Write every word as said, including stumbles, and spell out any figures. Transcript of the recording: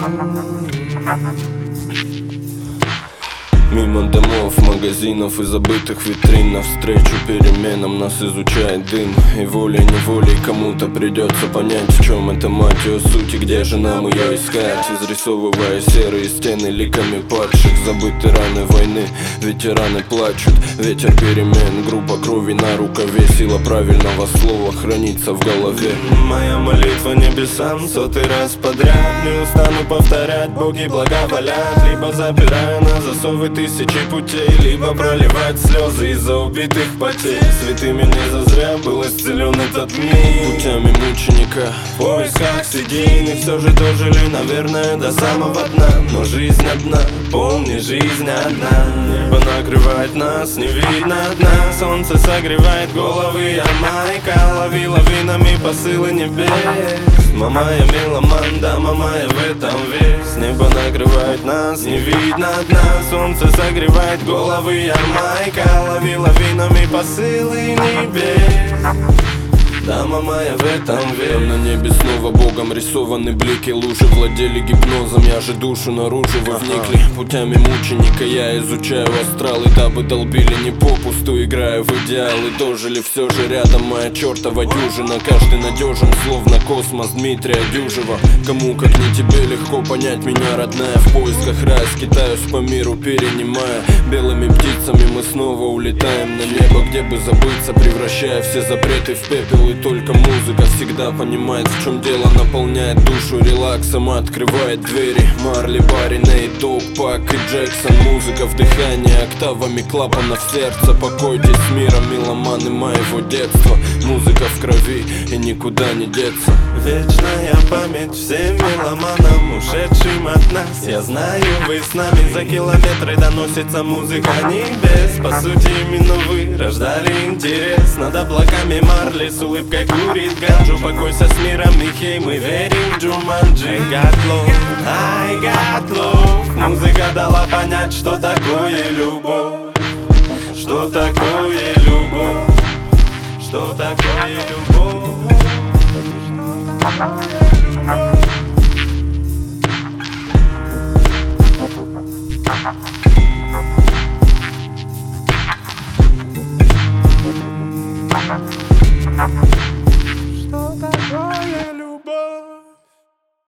Мимо домов, магазинов и забытых витрин, навстречу переменам нас изучает дым. И волей-неволей кому-то придется понять, в чем эта мать ее суть и где же нам ее искать. Изрисовывая серые стены ликами падших, забыты раны войны, ветераны плачут. Ветер перемен, группа крови на рукаве, сила правильного слова хранится в голове. Моя молитва небесам сотый раз подряд, не устану повторять, боги благоволят. Либо запирая на засовы тысячи путей, либо проливать слезы из-за убитых потерь. Святыми не зазря был исцелен этот мир. Путями мученика в поисках седин, и все же дожили, наверное, до самого дна. Но жизнь одна, помни, жизнь одна. Небо накрывает нас, не видно дна. Солнце согревает головы, Ямайка. Лови лавинами посылы небес. Мама, я меломан, да, мама, я в этом весь. Небо накрывает нас, не видно дна. Солнце согревает головы, Ямайка. Лови лавинами посылы небес. Да, мама, я в этом верю. Там на небе снова богом рисованы блики. Лужи владели гипнозом, я же душу наружу вы вникли. Путями мученика я изучаю астралы, дабы долбили не попусту, играя в идеалы. Дожили все же рядом моя чертова дюжина. Каждый надежен, словно космос Дмитрия Дюжева. Кому как не тебе легко понять меня, родная. В поисках рая скитаюсь по миру, перенимая. Белыми птицами мы снова улетаем на небо, где бы забыться, превращая все запреты в пепел. И только музыка всегда понимает, в чем дело, наполняет душу релаксом, открывает двери. Марли, Барри, Нейт, Дог, Пак и Джексон. Музыка в дыхании, октавами клапанов сердца. Покойтесь с миром, меломаны моего детства. Музыка в крови и никуда не деться. Вечная память всем меломанам, ушедшим от нас. Я знаю, вы с нами, за километры доносится музыка небес. По сути, именно вы рождали интерес. Над облаками Марли с улыбкой курит ганджу. Покойся с миром, Михей, мы верим в Джуманджи. I got love, I got love. Музыка дала понять, что такое любовь. Что такое любовь. Что такое любовь.